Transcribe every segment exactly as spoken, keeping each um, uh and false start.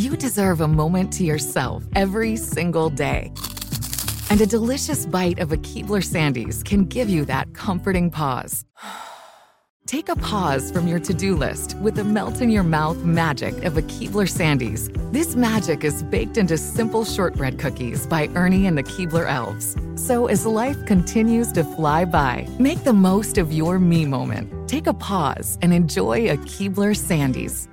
You deserve a moment to yourself every single day. And a delicious bite of a Keebler Sandies can give you that comforting pause. Take a pause from your to-do list with the melt-in-your-mouth magic of a Keebler Sandies. This magic is baked into simple shortbread cookies by Ernie and the Keebler Elves. So as life continues to fly by, make the most of your me moment. Take a pause and enjoy a Keebler Sandies.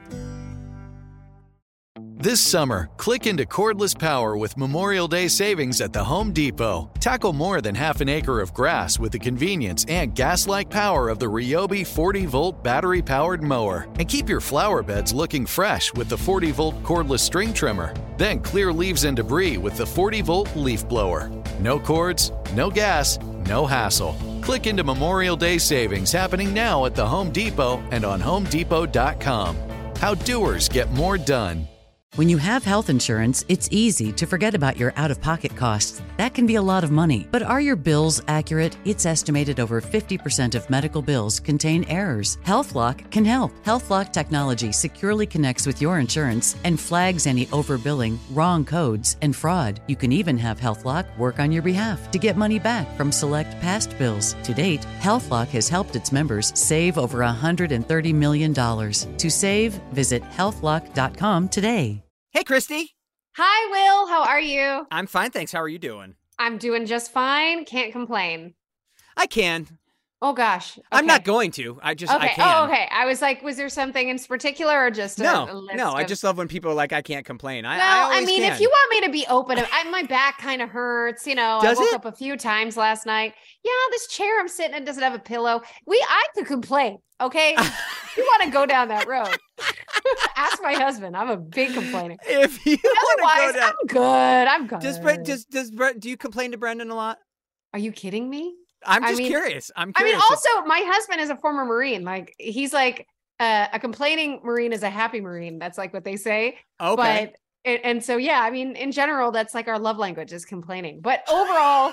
This summer, click into cordless power with Memorial Day savings at the Home Depot. Tackle more than half an acre of grass with the convenience and gas-like power of the Ryobi forty volt battery-powered mower. And keep your flower beds looking fresh with the forty volt cordless string trimmer. Then clear leaves and debris with the forty volt leaf blower. No cords, no gas, no hassle. Click into Memorial Day savings happening now at the Home Depot and on home depot dot com. How doers get more done. When you have health insurance, it's easy to forget about your out-of-pocket costs. That can be a lot of money. But are your bills accurate? It's estimated over fifty percent of medical bills contain errors. HealthLock can help. HealthLock technology securely connects with your insurance and flags any overbilling, wrong codes, and fraud. You can even have HealthLock work on your behalf to get money back from select past bills. To date, HealthLock has helped its members save over one hundred thirty million dollars. To save, visit health lock dot com today. Hey, Christy. Hi, Will. How are you? I'm fine, thanks. How are you doing? I'm doing just fine. Can't complain. I can. Oh, gosh. Okay. I'm not going to. I just, okay. I can. Oh, okay. I was like, was there something in particular or just a, no, a list No, of... I just love when people are like, I can't complain. I, well, I, I mean, can. if you want me to be open, I, my back kind of hurts. You know, Does I woke it? up a few times last night. Yeah, this chair I'm sitting in doesn't have a pillow. We, I could complain. Okay. You want to go down that road. Ask my husband. I'm a big complainer. If you want Otherwise, to go down, I'm good. I'm good. does Brent, does does Brent, do you complain to Brendan a lot? Are you kidding me? I'm I just mean- curious. I'm I curious. mean, also, my husband is a former Marine. Like, he's like uh, a complaining Marine is a happy Marine. That's like what they say. okay. But and, and so, yeah, I mean, in general, that's like our love language is complaining. But overall,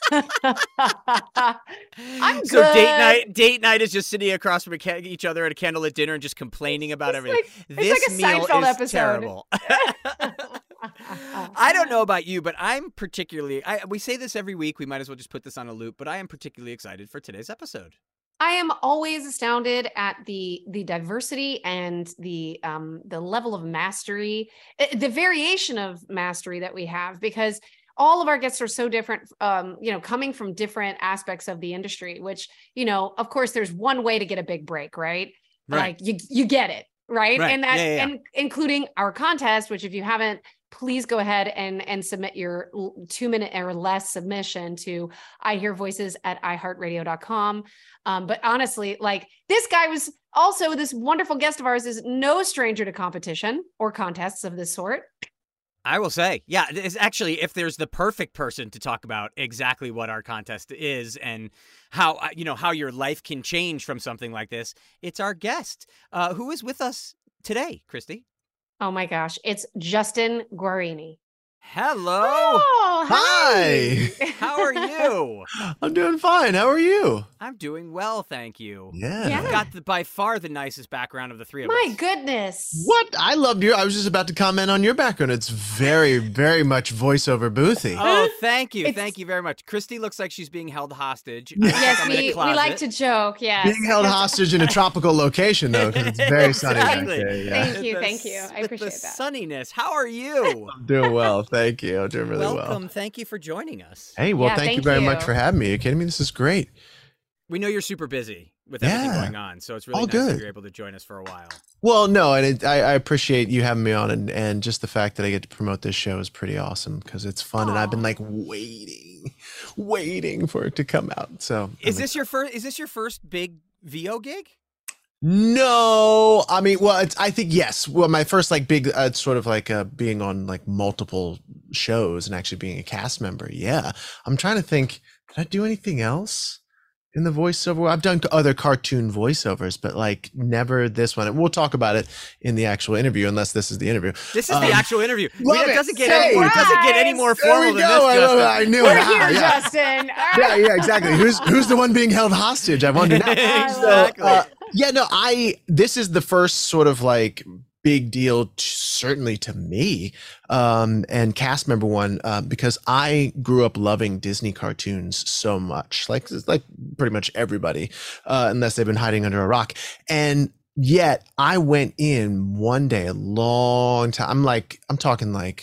I'm so good. date night, date night is just sitting across from each other at a candlelit dinner and just complaining about It's everything. like- it's this like a meal Seinfeld is episode. terrible. I don't know about you, but I'm particularly, I, we say this every week. We might as well just put this on a loop, but I am particularly excited for today's episode. I am always astounded at the the diversity and the um the level of mastery, uh, the variation of mastery that we have, because all of our guests are so different, um, you know, coming from different aspects of the industry, which, you know, of course, there's one way to get a big break, right? Right. Like you you get it, right? Right. And that Yeah, yeah, yeah. and including our contest, which if you haven't, please go ahead and, and submit your l- two minute or less submission to I hear voices at i heart radio dot com. Um, but honestly, like this guy was also this wonderful guest of ours is no stranger to competition or contests of this sort. I will say, yeah, it's actually, if there's the perfect person to talk about exactly what our contest is and how, uh, you know, how your life can change from something like this, it's our guest, uh, who is with us today, Christy. Oh my gosh. It's Justin Guarini. Hello. Oh, Hi. How are you? I'm doing fine. How are you? I'm doing well, thank you. Yeah. Yeah. You've got the, by far the nicest background of the three of My us. goodness. What? I loved your. I was just about to comment on your background. It's very, very much voiceover boothy. Oh, thank you. It's- Thank you very much. Christy looks like she's being held hostage. I Yes, think I'm in a we, we closet. like to joke. Yes. Being held hostage in a tropical location, though, because it's very sunny back Exactly. there. Yeah. Thank you, The thank you. s- I with appreciate the that. sunniness. How are you? I'm doing well. Thank you. I'm doing really Welcome. well. Thank you for joining us. Hey, well, Yeah, thank, you thank very you. much for having me. Are you kidding me? This is great. We know you're super busy with everything Yeah. going on, so it's really All nice that good. you're able to join us for a while. Well, no, and it, I, I appreciate you having me on, and, and just the fact that I get to promote this show is pretty awesome because it's fun, and I've been Aw. like waiting, waiting for it to come out. So, Is I'm this your first? Is this your first big V O gig? No, I mean, well, it's, I think yes. Well, my first like big, uh, sort of like uh, being on like multiple shows and actually being a cast member. Yeah, I'm trying to think. Did I do anything else in the voiceover? I've done other cartoon voiceovers, but like never this one. And we'll talk about it in the actual interview, unless this is the interview. This is Um, the actual interview. love it it. doesn't get any, it Surprise! doesn't get any more There formal we than go. I, this, love it. Justin. I knew We're it. here, Ah, yeah. Justin. yeah, yeah, exactly. Who's who's the one being held hostage? I wonder now. Exactly. So, uh, yeah, no, I. This is the first sort of like big deal, t- certainly to me, um, and cast member one, uh, because I grew up loving Disney cartoons so much, like like pretty much everybody, uh, unless they've been hiding under a rock. And yet I went in one day, a long time. I'm like, I'm talking like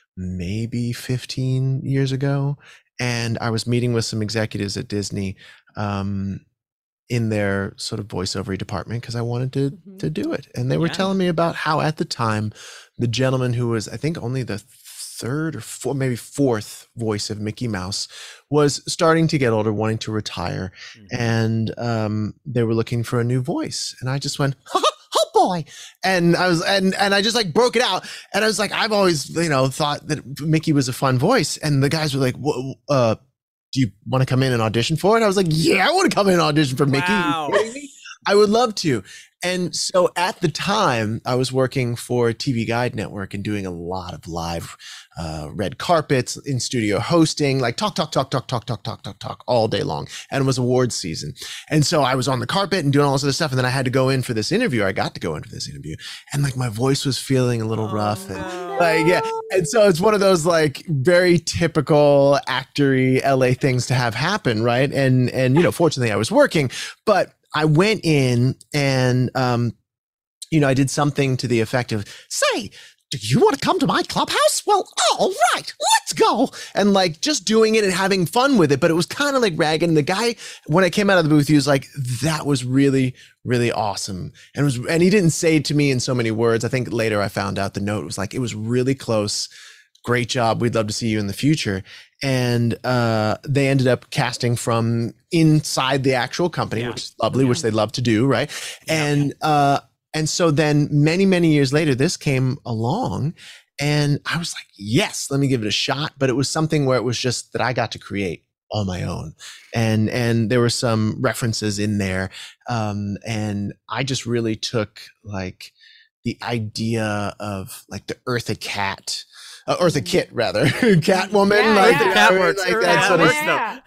maybe fifteen years ago, and I was meeting with some executives at Disney. Um, in their sort of voiceover department because I wanted to mm-hmm. to do it. And they were yeah. telling me about how at the time, the gentleman who was, I think, only the third or fourth, maybe fourth voice of Mickey Mouse was starting to get older, wanting to retire. Mm-hmm. And um, they were looking for a new voice. And I just went, oh boy. And I was, and, and I just like broke it out. And I was like, I've always, you know, thought that Mickey was a fun voice. And the guys were like, uh, do you want to come in and audition for it? I was like, yeah, I want to come in and audition for Mickey. Wow. I would love to. And so at the time I was working for T V Guide Network and doing a lot of live uh, red carpets, in studio hosting, like talk, talk, talk, talk, talk, talk, talk, talk, talk all day long. And it was awards season. And so I was on the carpet and doing all this other stuff. And then I had to go in for this interview. I got to go in for this interview. And like my voice was feeling a little oh, rough. And no. like, yeah. And so it's one of those like very typical actory L A things to have happen. Right. And, and, you know, fortunately I was working, but I went in and, um, you know, I did something to the effect of, say, do you want to come to my clubhouse? Well, all right, let's go. And like just doing it and having fun with it. But it was kind of like ragged. And the guy, when I came out of the booth, he was like, that was really, really awesome. And it was, and he didn't say it to me in so many words. I think later I found out the note was like, it was really close. Great job. We'd love to see you in the future. And uh, they ended up casting from inside the actual company, yeah. which is lovely, yeah. which they love to do. Right. Yeah. And, uh, and so then many, many years later, this came along and I was like, yes, let me give it a shot. But it was something where it was just that I got to create on my own. And, and there were some references in there. Um, and I just really took like the idea of like the Eartha Cat, Uh, Eartha Kitt, rather. Catwoman. Yeah, like, yeah. Cat know, works. like Cat that sort of works, yeah.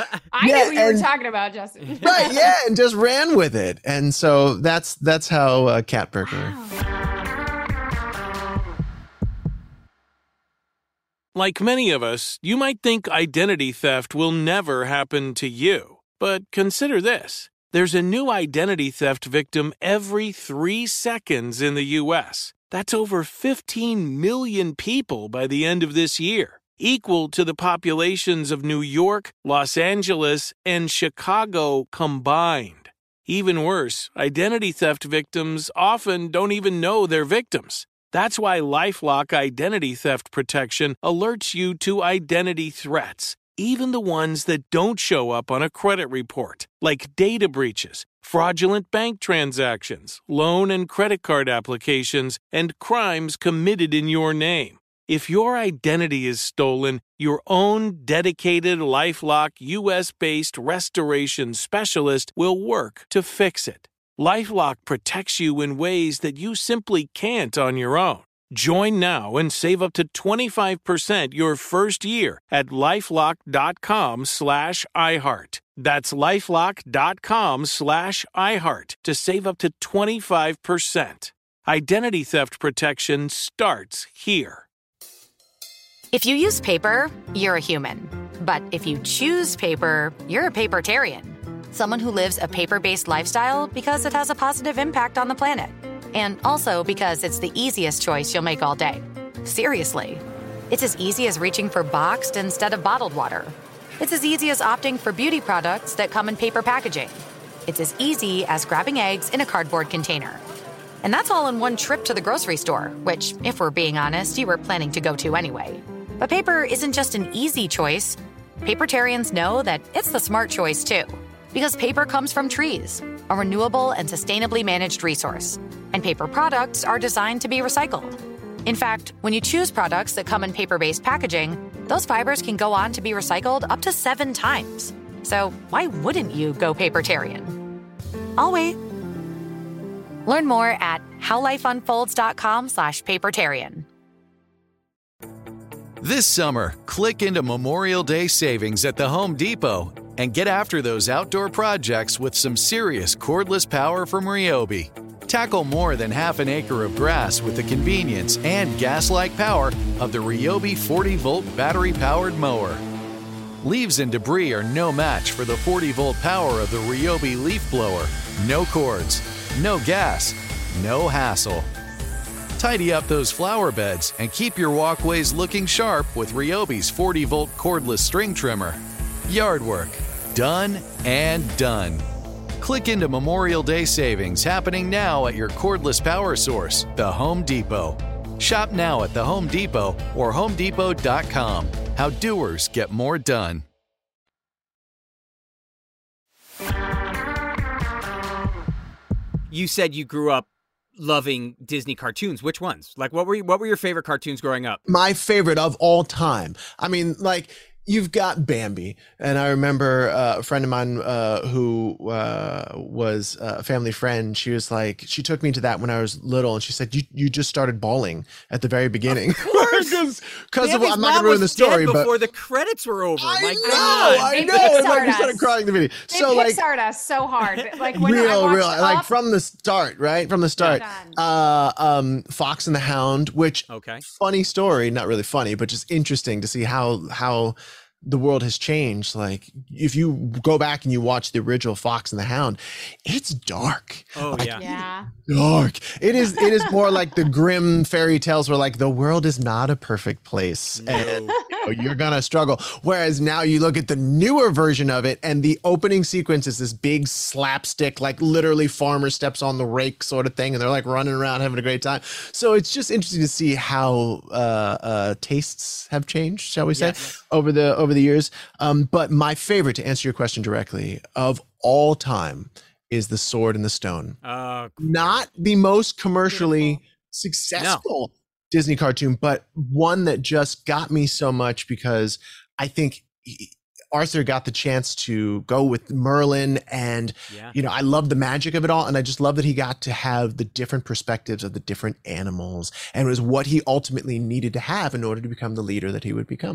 I yeah, knew what you and, were talking about, Justin. Right, yeah, and just ran with it. And so that's that's how uh, Cat Burglar. Wow. Like many of us, you might think identity theft will never happen to you. But consider this. There's a new identity theft victim every three seconds in the U S That's over fifteen million people by the end of this year, equal to the populations of New York, Los Angeles, and Chicago combined. Even worse, identity theft victims often don't even know they're victims. That's why LifeLock Identity Theft Protection alerts you to identity threats, even the ones that don't show up on a credit report, like data breaches, fraudulent bank transactions, loan and credit card applications, and crimes committed in your name. If your identity is stolen, your own dedicated LifeLock U S-based restoration specialist will work to fix it. LifeLock protects you in ways that you simply can't on your own. Join now and save up to twenty-five percent your first year at LifeLock.com slash iHeart. That's LifeLock.com slash iHeart to save up to twenty-five percent. Identity theft protection starts here. If you use paper, you're a human. But if you choose paper, you're a papertarian. Someone who lives a paper-based lifestyle because it has a positive impact on the planet. And also because it's the easiest choice you'll make all day. Seriously. It's as easy as reaching for boxed instead of bottled water. It's as easy as opting for beauty products that come in paper packaging. It's as easy as grabbing eggs in a cardboard container. And that's all in one trip to the grocery store, which, if we're being honest, you were planning to go to anyway. But paper isn't just an easy choice. Papertarians know that it's the smart choice, too. Because paper comes from trees, a renewable and sustainably managed resource. And paper products are designed to be recycled. In fact, when you choose products that come in paper-based packaging, those fibers can go on to be recycled up to seven times. So why wouldn't you go papertarian? I'll wait. Learn more at howlifeunfolds.com slash papertarian. This summer, click into Memorial Day savings at the Home Depot and get after those outdoor projects with some serious cordless power from Ryobi. Tackle more than half an acre of grass with the convenience and gas-like power of the Ryobi forty volt battery-powered mower. Leaves and debris are no match for the forty volt power of the Ryobi leaf blower. No cords, no gas, no hassle. Tidy up those flower beds and keep your walkways looking sharp with Ryobi's forty volt cordless string trimmer. Yard work, done and done. Click into Memorial Day savings happening now at your cordless power source, the Home Depot. Shop now at the Home Depot or home depot dot com. How doers get more done. You said you grew up loving Disney cartoons. Which ones? Like, what were you, what were your favorite cartoons growing up? My favorite of all time. I mean, like, you've got Bambi, and I remember uh, a friend of mine uh, who uh, was a family friend. She was like, she took me to that when I was little, and she said, "You you just started bawling at the very beginning." Because of I'm not gonna ruin the story, but before the credits were over. I My know, God, I They know. It's like Pixar'd we started us. crying in the video. They So like, Pixar'd us so hard. Like when I real, watched real, like Up, from the start, right? From the start. Done. Uh, um, Fox and the Hound, which Okay. funny story, not really funny, but just interesting to see how how the world has changed. Like if you go back and you watch the original Fox and the Hound, it's dark. Oh Like, yeah. yeah. Dark. It is. It is more like the grim fairy tales where like the world is not a perfect place, and No. you know, you're gonna struggle. Whereas now you look at the newer version of it, and the opening sequence is this big slapstick, like literally farmer steps on the rake sort of thing, and they're like running around having a great time. So it's just interesting to see how uh, uh, tastes have changed, shall we say, Yes. over the over the years. Um, but my favorite, to answer your question directly, of all time is The Sword and the Stone. Uh, Not the most commercially Beautiful. successful Disney cartoon, but one that just got me so much because I think he- Arthur got the chance to go with Merlin, and yeah. you know, I love the magic of it all, and I just love that he got to have the different perspectives of the different animals, and it was what he ultimately needed to have in order to become the leader that he would become.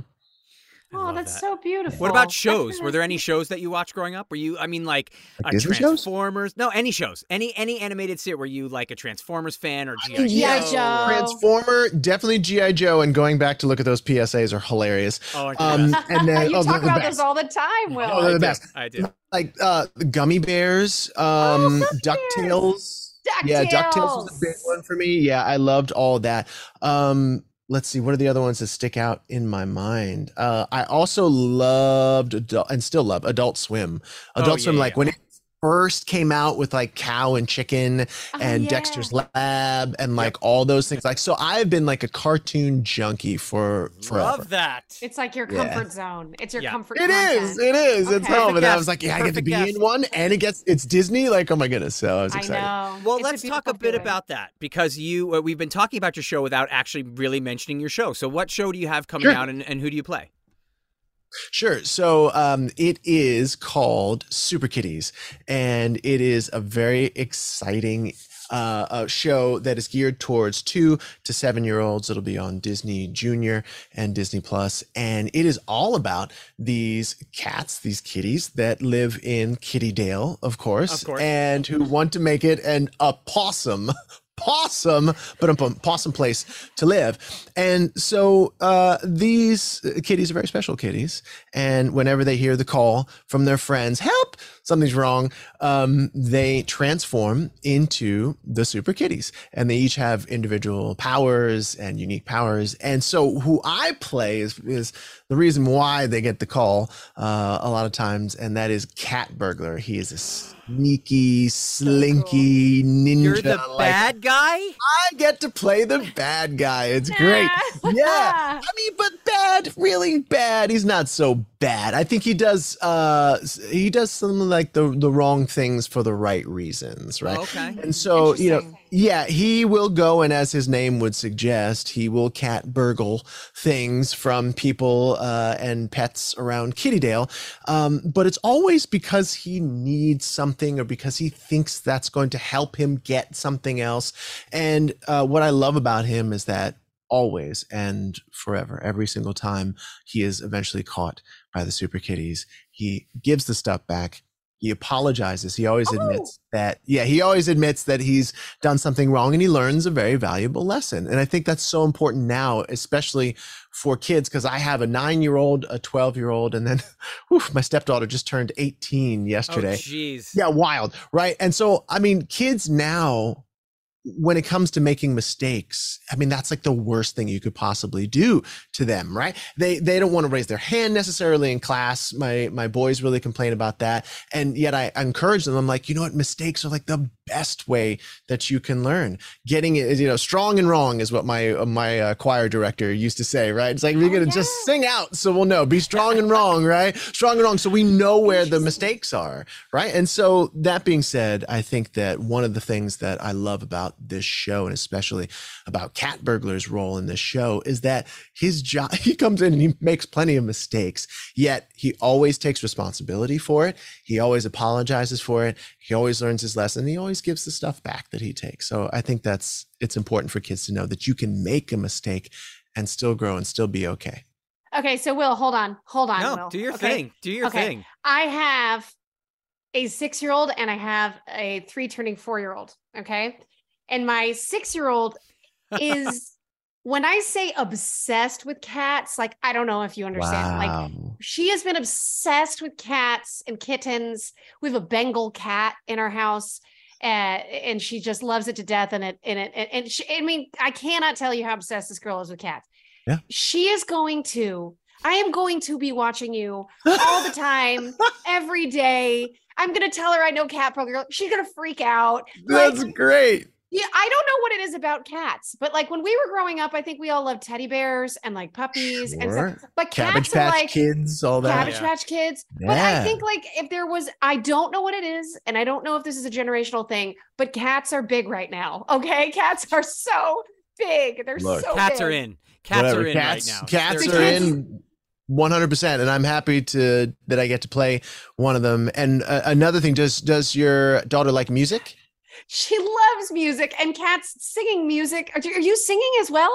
I Oh, love that's that. so beautiful. What about That's shows? Were there any nice. shows that you watched growing up? Were you, I mean, like, Like a Disney shows? Transformers? No, any shows. Any any animated series. Were you like a Transformers fan or G I. mean, Joe? yeah, Joe. Transformer, definitely G I. Joe, and going back to look at those P S As are hilarious. Oh, aren't they Um, best? and then you oh, talk they're the about best. those all the time, Will. Oh, they're the I do. best. I do. Like uh, the Gummy Bears, um, Oh, Gummy DuckTales. Yeah, DuckTales was a big DuckTales. one for me. Yeah, I loved all that. Um, let's see, what are the other ones that stick out in my mind? Uh, I also loved adult, and still love Adult Swim. Adult Oh, yeah, Swim, like yeah. when it first came out with like Cow and Chicken Oh, and yeah. Dexter's Lab and like all those things. Like, so I've been like a cartoon junkie for forever. Love that. It's like your Yeah. comfort zone. It's your Yeah. comfort It is. content. It is. It's Okay. home. Perfect And I guest. was like, yeah, I get to Perfect be guest. in one, and it gets it's Disney. Like, oh my goodness! So I was I excited. know. Well, It's a let's talk a beautiful bit feeling. about that because you uh, we've been talking about your show without actually really mentioning your show. So, what show do you have coming Sure. out, and, and who do you play? Sure. So um, it is called Super Kitties, and it is a very exciting uh, uh, show that is geared towards two to seven year olds. It'll be on Disney Junior and Disney Plus, and it is all about these cats, these kitties that live in Kittydale, of course, Of course. and who want to make it an a possum. Possum, but a possum place to live. And so uh, these kitties are very special kitties. And whenever they hear the call from their friends, help, something's wrong, um, they transform into the super kitties. And they each have individual powers and unique powers. And so who I play is, is the reason why they get the call uh, a lot of times. And that is Cat Burglar. He is a sneaky, slinky ninja. You're the like- bad guy. I get to play the bad guy. It's great. Yeah. I mean, but bad, really bad. He's not so bad. I think he does uh he does some like the the wrong things for the right reasons, right? Oh, okay. And so, you know, Interesting. yeah, he will go, and as his name would suggest, he will cat burgle things from people uh, and pets around Kittydale. Um, but it's always because he needs something or because he thinks that's going to help him get something else. And uh, what I love about him is that always and forever, every single time he is eventually caught by the super kitties, he gives the stuff back. He apologizes. He always Oh. admits that, yeah, he always admits that he's done something wrong, and he learns a very valuable lesson. And I think that's so important now, especially for kids, because I have a nine-year-old, a twelve-year-old, and then whew, my stepdaughter just turned eighteen yesterday. Oh, jeez. Yeah, wild, right? And so, I mean, kids now, when it comes to making mistakes, I mean, that's like the worst thing you could possibly do to them, right? They they don't want to raise their hand necessarily in class. My my boys really complain about that. And yet I, I encourage them. I'm like, you know what? Mistakes are like the best way that you can learn. Getting it, you know, strong and wrong is what my uh, my uh, choir director used to say, right? It's like, we're going to just sing out so we'll know. Be strong and wrong, right? Strong and wrong. So we know where the mistakes are, right? And so that being said, I think that one of the things that I love about this show, and especially about Cat Burglar's role in this show, is that his job, he comes in and he makes plenty of mistakes, yet he always takes responsibility for it. He always apologizes for it. He always learns his lesson. He always gives the stuff back that he takes. So I think that's, it's important for kids to know that you can make a mistake and still grow and still be okay. Okay, so Will, hold on, hold on. No, Will. do your okay. thing. Do your okay. thing. I have a six-year-old and I have a three turning four-year-old. Okay. And my six-year-old is, when I say obsessed with cats, like, I don't know if you understand. Wow. Like, she has been obsessed with cats and kittens. We have a Bengal cat in our house, uh, and she just loves it to death. And it, and it, and she, I mean, I cannot tell you how obsessed this girl is with cats. Yeah. She is going to, I am going to be watching you all the time, every day. I'm going to tell her I know Cat Burglar. She's going to freak out. That's like, great. Yeah, I don't know what it is about cats, but like when we were growing up, I think we all loved teddy bears and like puppies and Sure. stuff. But Cabbage cats are Patch like Kids, all that. Cabbage Yeah. Patch Kids. But I Yeah. think like if there was, I don't know what it is, and I don't know if this is a generational thing, but cats are big right now. Okay, cats are so big. They're Look, so Cats big. are in. Cats Whatever. are in cats, right now. Cats They're are Because- in one hundred percent, and I'm happy to that I get to play one of them. And uh, another thing, does does your daughter like music? She loves music and cats singing music. Are you, are you singing as well?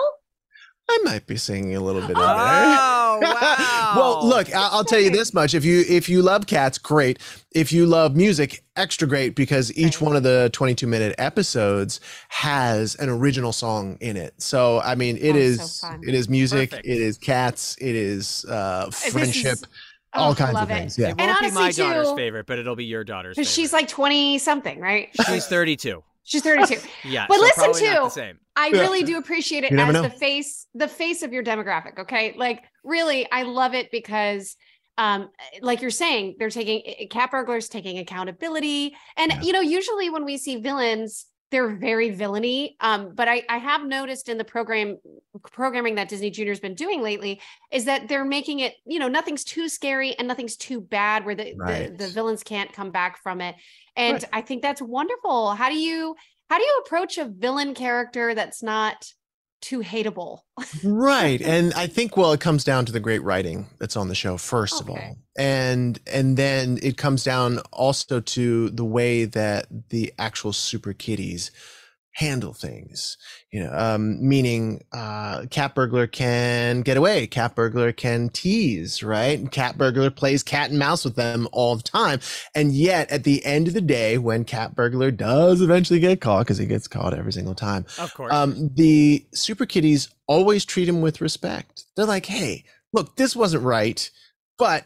I might be singing a little bit in there. Oh, wow. Well, look, I- I'll tell you this much: if you if you love cats, great. If you love music, extra great, because each Right. one of the twenty-two minute episodes has an original song in it. So I mean, it Oh, is so fun. it is music, Perfect. it is cats, it is uh, is- friendship, Oh, all kinds love of it. things. Yeah. It And won't be my honestly, daughter's too, favorite, but it'll be your daughter's Because favorite. she's like twenty something, right? She's thirty-two. She's thirty-two. Yeah. But so listen probably not to- the same. I Yeah. really do appreciate it You never as know. the face, the face of your demographic. Okay. Like really, I love it because um, like you're saying, they're taking Cat Burglar's taking accountability. And Yeah. you know, usually when we see villains, they're very villainy. Um, but I, I have noticed in the program programming that Disney Junior's been doing lately is that they're making it, you know, nothing's too scary and nothing's too bad where the, Right. the, the villains can't come back from it. And Right. I think that's wonderful. How do you, how do you approach a villain character that's not too hateable? Right. And I think, well, it comes down to the great writing that's on the show, first of Okay. all. And and then it comes down also to the way that the actual Super Kitties handle things, you know, um, meaning uh, Cat Burglar can get away. Cat Burglar can tease, right? And Cat Burglar plays cat and mouse with them all the time. And yet at the end of the day, when Cat Burglar does eventually get caught, because he gets caught every single time, Of course. um, the Super Kitties always treat him with respect. They're like, hey, look, this wasn't right, but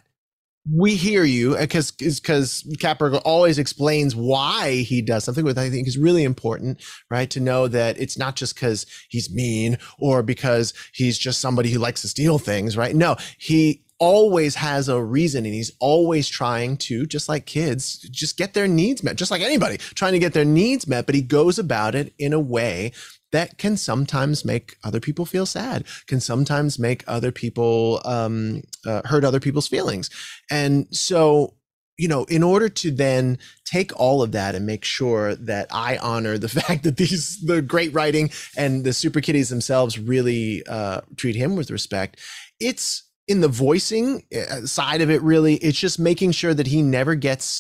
we hear you, because because Cat Burglar always explains why he does something, which I think is really important, right? To know that it's not just because he's mean or because he's just somebody who likes to steal things, right? No, he always has a reason, and he's always trying to, just like kids, just get their needs met, just like anybody trying to get their needs met, but he goes about it in a way that can sometimes make other people feel sad, can sometimes make other people um, uh, hurt other people's feelings. And so, you know, in order to then take all of that and make sure that I honor the fact that these, the great writing and the Super Kitties themselves really uh, treat him with respect, it's in the voicing side of it, really, it's just making sure that he never gets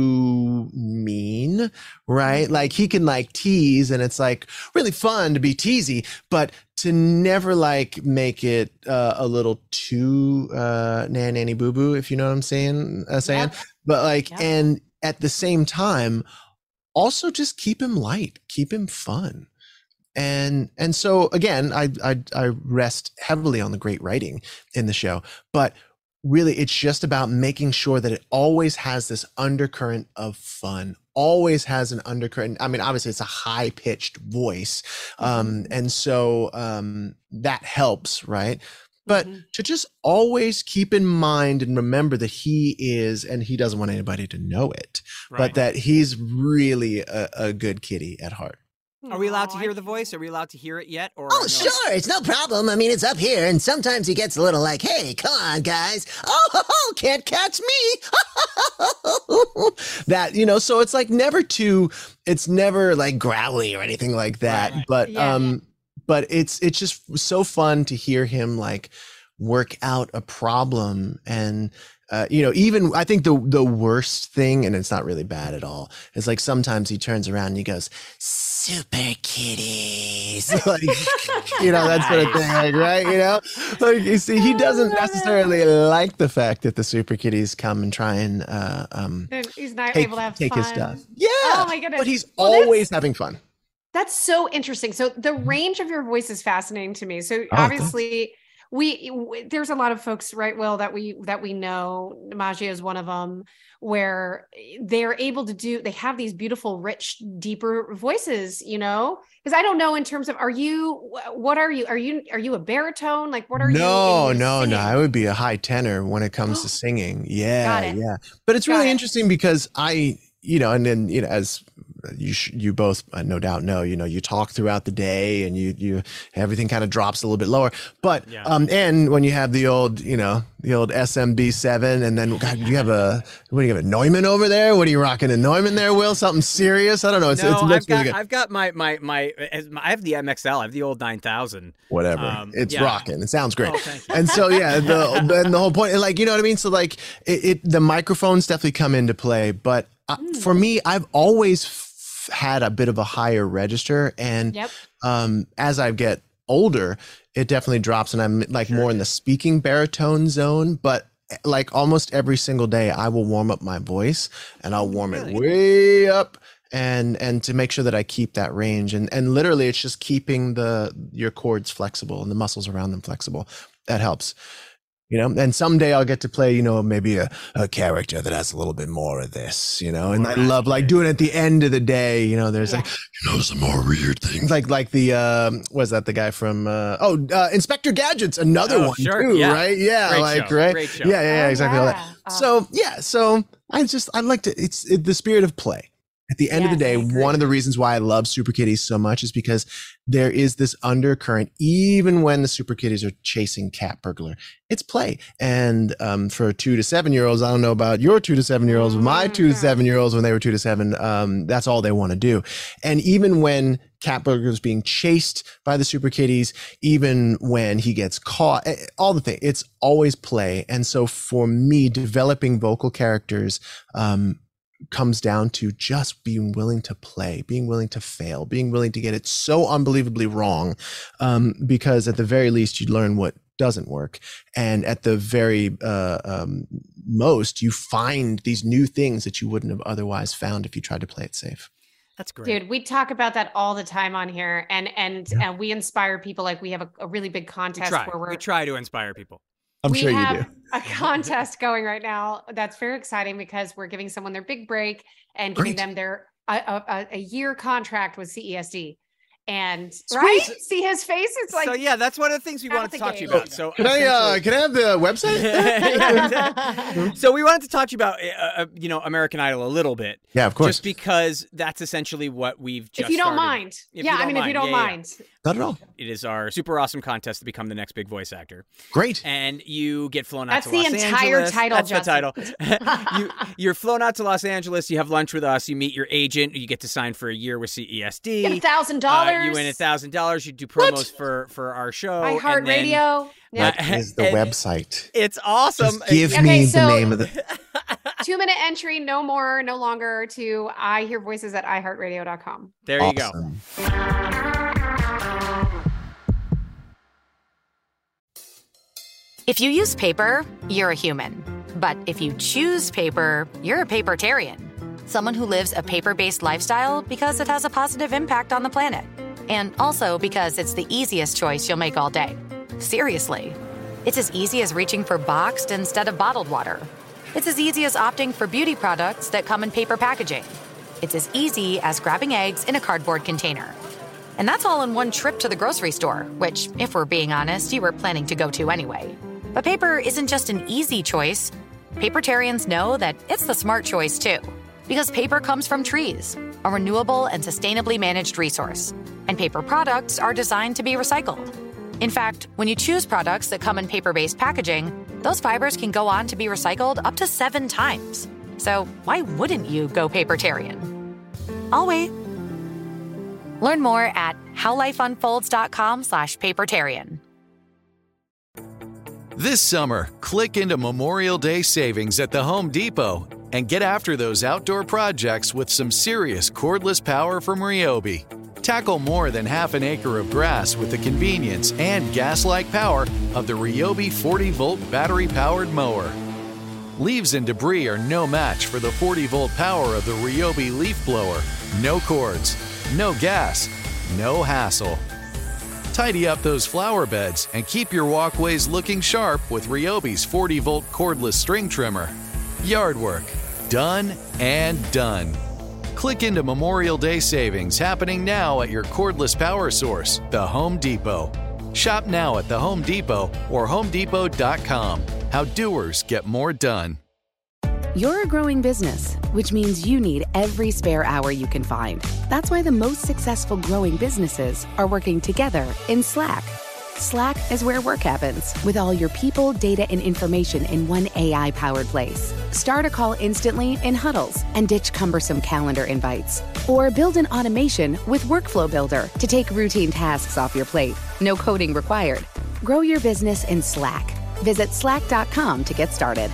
too mean, right? Like he can like tease, and it's like really fun to be teasy, but to never like make it uh, a little too uh, nan nanny boo boo, if you know what I'm saying. Uh, saying Yep. But like, Yep. and at the same time, also just keep him light, keep him fun. And and so again, I I I rest heavily on the great writing in the show, but really it's just about making sure that it always has this undercurrent of fun, always has an undercurrent. I mean, obviously it's a high pitched voice. Um, and so um, that helps, right? But Mm-hmm. to just always keep in mind and remember that he is, and he doesn't want anybody to know it, Right. but that he's really a, a good kitty at heart. Are we allowed to Aw, hear I- the voice? Are we allowed to hear it yet? Or Oh, no? sure, it's no problem. I mean, it's up here, and sometimes he gets a little like, hey, come on, guys. Oh, ho, ho, can't catch me. That, you know, so it's like never too, it's never like growly or anything like that. Right, right. But, Yeah. um, but it's, it's just so fun to hear him like work out a problem. And, uh, you know, even I think the, the worst thing, and it's not really bad at all, is like sometimes he turns around and he goes, super kitties. Like, you know, that sort of thing, like, right? You know, like you see, he doesn't necessarily like the fact that the super kitties come and try and, uh, um, And he's not take, able to have take fun. his stuff. Yeah. Oh my goodness. But he's Well, that's- always having fun. That's so interesting. So the range of your voice is fascinating to me. So Mm-hmm. Oh, thanks. obviously we w- there's a lot of folks, right, Will, that we that we know. Magia is one of them, where they're able to do, they have these beautiful, rich, deeper voices, you know? Because I don't know in terms of, are you, what are you? Are you, are you a baritone? Like, what are you? No, in your no, no. singing? I would be a high tenor when it comes to singing. Yeah, Got it. yeah. But it's Got really it. interesting because I, you know, and then, you know, as you sh- you both uh, no doubt know, you know, you talk throughout the day and you you everything kind of drops a little bit lower. But Yeah. um, and when you have the old, you know, the old S M B seven, and then God, you have a what do you have a Neumann over there? What are you rocking a Neumann there, Will? Something serious? I don't know. It's, no, it's, it I've looks got really good. I've got my my my as my- I have the M X L. I have the old nine thousand. Whatever. Um, it's yeah. rocking. It sounds great. Oh, thank you. And so, yeah, the, the, and the whole point, like, you know what I mean? So like it, it the microphones definitely come into play, but uh, for me, I've always f- had a bit of a higher register. And Yep. um, as I get older, it definitely drops and I'm like more in the speaking baritone zone, but like almost every single day I will warm up my voice and I'll warm it way up and and to make sure that I keep that range, and and literally it's just keeping the your chords flexible and the muscles around them flexible. That helps, you know. And someday I'll get to play, you know, maybe a, a character that has a little bit more of this, you know. And I love like doing it at the end of the day, you know. There's Yeah. like, you know, some more weird things like like the um was that the guy from uh oh uh, Inspector Gadget's another Oh, one sure, too, yeah. right? Yeah, Great like show, right, great show. yeah, yeah, yeah, Oh, exactly all yeah. that. Oh. So yeah, so I just I like to. It's it, the spirit of play. At the end of the Yes, I day, agree. one of the reasons why I love Super Kitties so much is because there is this undercurrent, even when the Super Kitties are chasing Cat Burglar. It's play. And um, for two to seven year olds, I don't know about your two to seven year olds, but my two to seven year olds when they were two to seven, um, that's all they want to do. And even when Cat Burglar is being chased by the Super Kitties, even when he gets caught, eh, all the thing, it's always play. And so for me, developing vocal characters, um, comes down to just being willing to play, being willing to fail, being willing to get it so unbelievably wrong. Um, because at the very least, you learn what doesn't work. And at the very uh, um, most, you find these new things that you wouldn't have otherwise found if you tried to play it safe. That's great. Dude, we talk about that all the time on here, and and and we inspire people. Like we have a, a really big we contest try. where we're We try to inspire people. I'm we sure you have do. a contest going right now that's very exciting because we're giving someone their big break and giving Great. them their a, a, a year contract with C E S D. And right, see his face. It's like so yeah, that's one of the things we out wanted of to the talk to you game. about. So Can I, uh, essentially- can I have the website? so we wanted to talk to you about, uh, uh, you know, American Idol a little bit. Yeah, of course. Just because that's essentially what we've just if you don't started. mind, If yeah. you I don't mean, if you mind. don't Yeah, yeah, yeah. mind, Not at all. It is our super awesome contest to become the next big voice actor. Great. And you get flown out That's to the Los entire Angeles. title, That's Justin. the title. you, you're flown out to Los Angeles. You have lunch with us. You meet your agent. You get to sign for a year with C E S D. get a thousand Uh, dollars. you win a thousand dollars. You do promos for for our show. and then- iHeartRadio. Yeah. Uh, Is the and website. It's awesome. Just give Okay, me so- the name of the. Two minute entry, no more, no longer. To I hear voices at i heart radio dot com. There you go. Awesome. If you use paper, you're a human. But if you choose paper, you're a papertarian. Someone who lives a paper-based lifestyle because it has a positive impact on the planet. And also because it's the easiest choice you'll make all day. Seriously. It's as easy as reaching for boxed instead of bottled water. It's as easy as opting for beauty products that come in paper packaging. It's as easy as grabbing eggs in a cardboard container. And that's all in one trip to the grocery store, which, if we're being honest, you were planning to go to anyway. But paper isn't just an easy choice. Papertarians know that it's the smart choice, too. Because paper comes from trees, a renewable and sustainably managed resource. And paper products are designed to be recycled. In fact, when you choose products that come in paper-based packaging, those fibers can go on to be recycled up to seven times. So why wouldn't you go papertarian? I'll wait. Learn more at howlifeunfolds.com slash papertarian. This summer, click into Memorial Day savings at the Home Depot and get after those outdoor projects with some serious cordless power from Ryobi. Tackle more than half an acre of grass with the convenience and gas-like power of the Ryobi forty volt battery-powered mower. Leaves and debris are no match for the forty volt power of the Ryobi leaf blower. No cords, no gas, no hassle. Tidy up those flower beds and keep your walkways looking sharp with Ryobi's forty volt cordless string trimmer. Yard work, done and done. Click into Memorial Day savings happening now at your cordless power source, the Home Depot. Shop now at the Home Depot or home depot dot com. How doers get more done. You're a growing business, which means you need every spare hour you can find. That's why the most successful growing businesses are working together in Slack. Slack is where work happens, with all your people, data, and information in one A I-powered place. Start a call instantly in huddles and ditch cumbersome calendar invites. Or build an automation with Workflow Builder to take routine tasks off your plate. No coding required. Grow your business in Slack. Visit slack dot com to get started.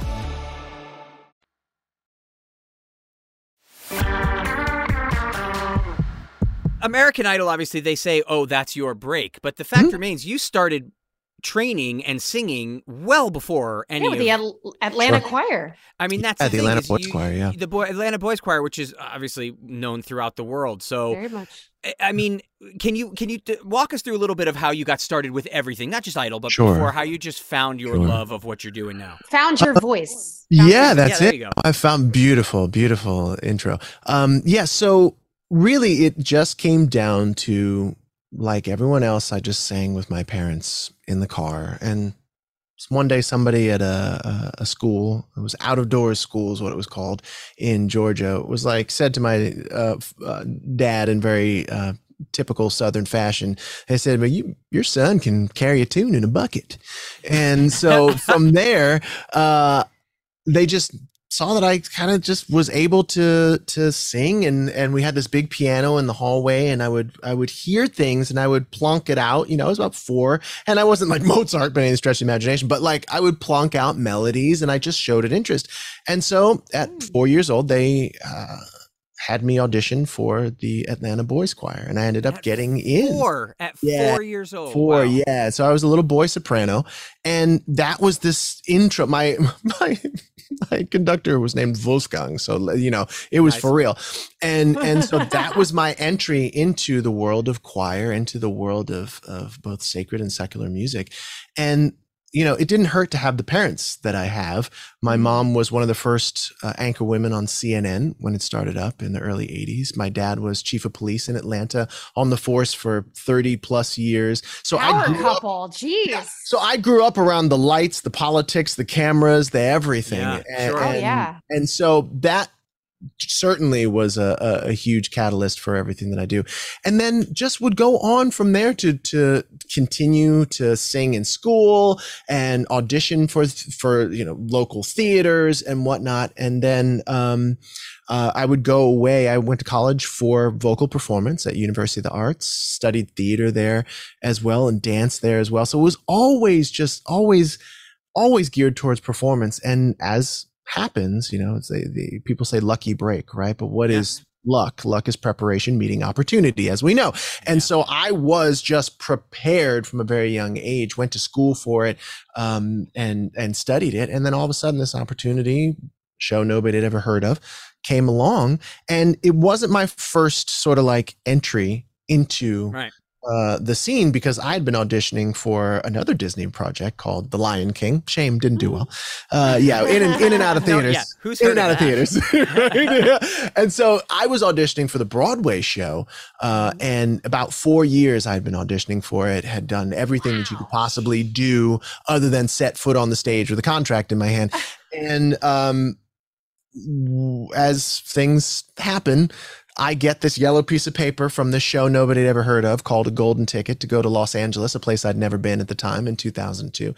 American Idol, obviously, they say, oh, that's your break. But the fact mm-hmm. remains, you started training and singing well before any yeah, with of... the Ad- Atlanta Sure. Choir. I mean, that's yeah, the, the thing Atlanta is Boys you, Choir, yeah. The boy, Atlanta Boys Choir, which is obviously known throughout the world. So, Very much. I mean, can you can you t- walk us through a little bit of how you got started with everything, not just Idol, but Sure. before, how you just found your Sure. love of what you're doing now? Found your voice. Found Yeah, your- that's Yeah, there it. you go. I found beautiful, beautiful intro. Um, yeah, so really it just came down to, like everyone else, I just sang with my parents in the car. And one day somebody at a, a, a school, it was out of doors school is what it was called in Georgia, was like, said to my uh, uh, dad in very uh, typical Southern fashion, they said, but you, your son can carry a tune in a bucket. And so from there, uh, they just saw that I kind of just was able to to sing, and and we had this big piano in the hallway, and I would I would hear things and I would plunk it out. You know, I was about four, and I wasn't like Mozart by any stretch of the imagination, but like I would plunk out melodies, and I just showed an interest. And so at four years old, they uh, had me audition for the Atlanta Boys Choir, and I ended up At getting in. Four at Yeah, four years old. Four, Wow. yeah. So I was a little boy soprano, and that was this intro. My my my conductor was named Wolfgang, so you know it was Nice. for real, and and so that was my entry into the world of choir, into the world of of both sacred and secular music, and. You know, it didn't hurt to have the parents that I have. My mom was one of the first uh, anchor women on C N N when it started up in the early eighties. My dad was chief of police in Atlanta on the force for thirty plus years. So Power I grew up, couple. Jeez. yeah, so I grew up around the lights, the politics, the cameras, the everything. Yeah, and, sure. Oh, and, yeah. and so that certainly was a, a, a huge catalyst for everything that I do. And then just would go on from there to to continue to sing in school and audition for for you know local theaters and whatnot. And then um, uh, I would go away. I went to college for vocal performance at University of the Arts, studied theater there as well and dance there as well. So it was always just always always geared towards performance. And as happens, you know, it's the, the people say lucky break, right? But what Yeah. is luck. Luck is preparation meeting opportunity, as we know. And so I was just prepared from a very young age, went to school for it, um, and, and studied it. And then all of a sudden this opportunity, show nobody had ever heard of, came along. And it wasn't my first sort of like entry into Right. Uh, the scene, because I'd been auditioning for another Disney project called The Lion King. Shame, didn't do well. Uh, yeah, in and in and out of No, theaters. yeah, who's in heard and out of of theaters. Right? Yeah. And so I was auditioning for the Broadway show, uh, and about four years I'd been auditioning for it. Had done everything wow. that you could possibly do, other than set foot on the stage with a contract in my hand. And um, as things happen, I get this yellow piece of paper from this show nobody had ever heard of called a golden ticket to go to Los Angeles, a place I'd never been at the time, in two thousand two.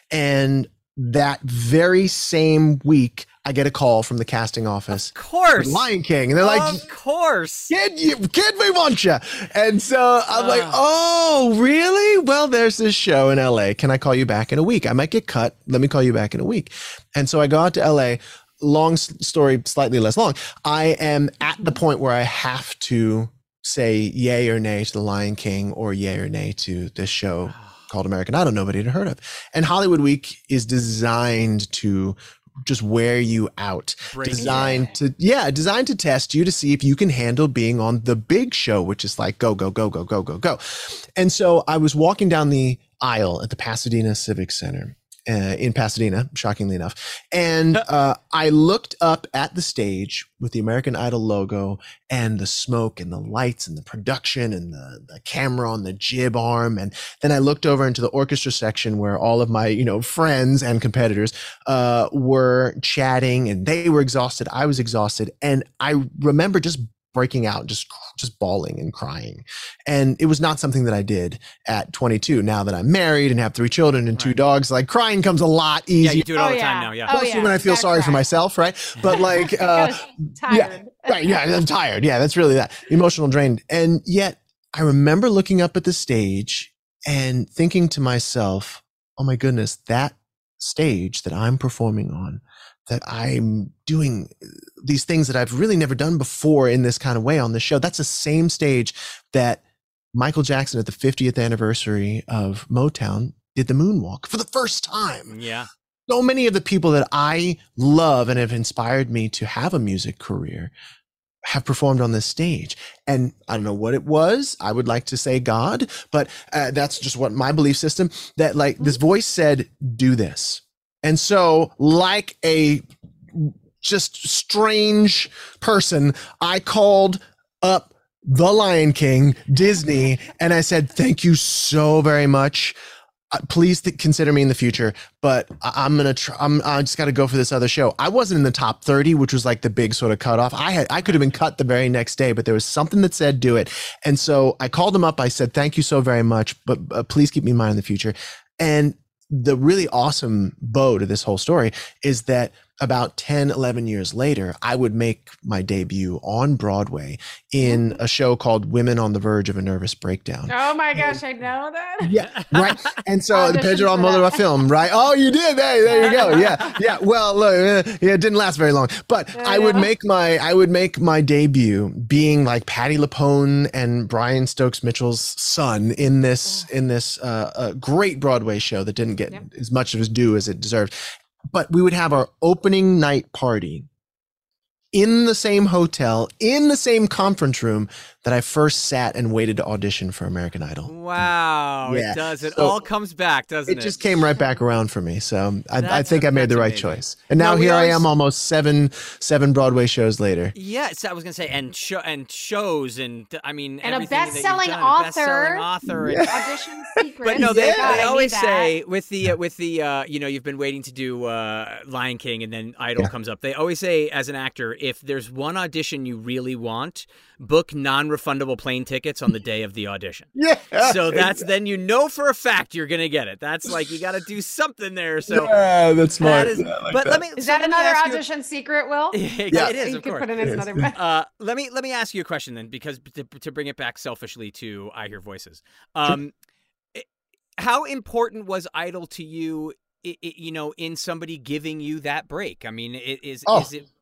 And that very same week, I get a call from the casting office. Of course. For Lion King. And they're like, of course. Kid, you, kid, we want you. And so I'm uh. like, oh, really? Well, there's this show in L A. Can I call you back in a week? I might get cut. Let me call you back in a week. And so I go out to L A. Long story, slightly less long. I am at the point where I have to say yay or nay to The Lion King, or yay or nay to this show called American Idol nobody had heard of. And Hollywood Week is designed to just wear you out, Break designed it. to, yeah, designed to test you to see if you can handle being on the big show, which is like, go, go, go, go, go, go, go. And so I was walking down the aisle at the Pasadena Civic Center. Uh, in Pasadena, shockingly enough. And uh, I looked up at the stage with the American Idol logo and the smoke and the lights and the production and the, the camera on the jib arm. And then I looked over into the orchestra section where all of my, you know, friends and competitors uh, were chatting, and they were exhausted. I was exhausted. And I remember just breaking out, just just bawling and crying. And it was not something that I did at twenty-two. Now that I'm married and have three children and two right. dogs, like crying comes a lot easier. Yeah, you do it all oh, the yeah. time now, yeah. Oh, Mostly yeah. when I feel sorry cry. for myself, right? But like, uh, tired. Yeah, right, yeah, I'm tired. Yeah, that's really that. Emotional drained. And yet I remember looking up at the stage and thinking to myself, oh my goodness, that stage that I'm performing on, that I'm doing these things that I've really never done before in this kind of way on this show. That's the same stage that Michael Jackson at the fiftieth anniversary of Motown did the moonwalk for the first time. Yeah. So many of the people that I love and have inspired me to have a music career have performed on this stage. And I don't know what it was. I would like to say God, but uh, that's just what my belief system, that like this voice said, do this. And so like a just strange person, I called up The Lion King, Disney, and I said, thank you so very much. Uh, please th- consider me in the future, but I- I'm going to try. I'm, I just got to go for this other show. I wasn't in the top thirty, which was like the big sort of cutoff. I had, I could have been cut the very next day, but there was something that said, do it. And so I called him up. I said, thank you so very much, but uh, please keep me in mind in the future. And the really awesome bow to this whole story is that about ten, eleven years later, I would make my debut on Broadway in a show called Women on the Verge of a Nervous Breakdown. Oh my gosh, I know that. Yeah, right. And so the Pedro Almodovar film, right? Oh, you did. Hey, there you go. Yeah, yeah. Well, look, uh, yeah, it didn't last very long, but I would make my I would make my debut being like Patti LuPone and Brian Stokes Mitchell's son in this in this uh, uh, great Broadway show that didn't get yep. as much of his due as it deserved. But we would have our opening night party in the same hotel, in the same conference room that I first sat and waited to audition for American Idol. Wow, yeah. It does. It so all comes back, doesn't it? It just came right back around for me. So I, I think a, I made the right amazing. choice. And now no, here always... I am almost seven seven Broadway shows later. Yes, I was going to say, and show, and shows, and I mean, and everything a best-selling done, author. A best-selling author. Yeah. And audition secrets. But no, they, yeah. they always say with the, uh, with the uh, you know, you've been waiting to do uh, Lion King and then Idol yeah. comes up. They always say, as an actor, if there's one audition you really want, book non-refundable plane tickets on the day of the audition. Yeah. So that's then you know for a fact you're gonna get it. That's like you got to do something there. So yeah, that's smart. That is, yeah, like but that. let me. Is so that another audition you, secret, Will? Yeah, it is. You of could course. put it in it another. Uh, let me let me ask you a question then, because to, to bring it back selfishly to I Hear Voices. Um, sure. How important was Idol to you? It, it, you know, in somebody giving you that break. I mean, it, is oh. is it?